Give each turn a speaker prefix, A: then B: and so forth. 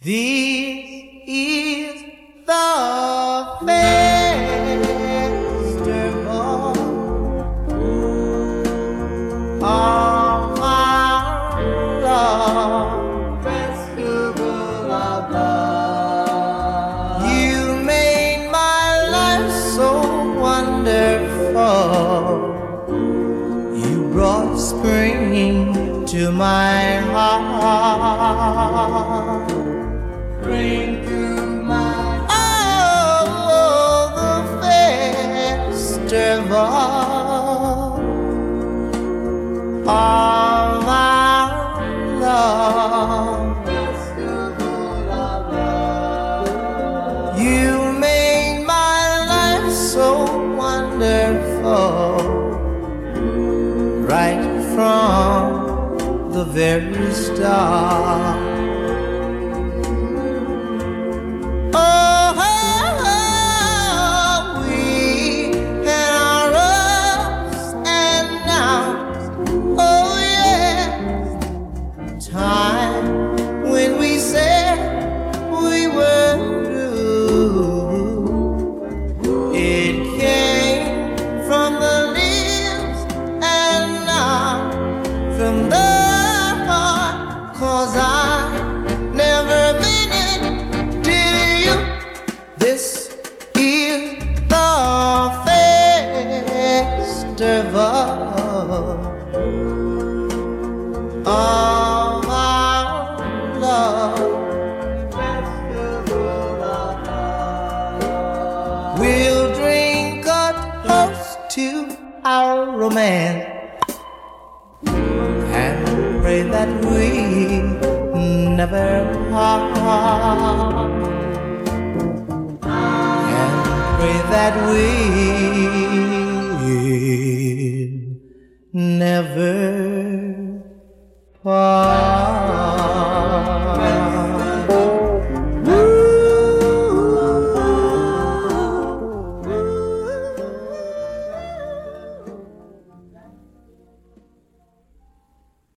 A: This is the festival of our love. Festival of love. You made my life so wonderful. You brought spring to my heart. Bring to my the festival of our love. Festival of love. You made my life so wonderful, right from the very start. Time when we said we were through, it came from the lips and not from the heart. 'Cause I never meant it, did you? This is the festival of our love. Festival of love. We'll drink a toast to our romance and pray that we never part, and pray that we never part.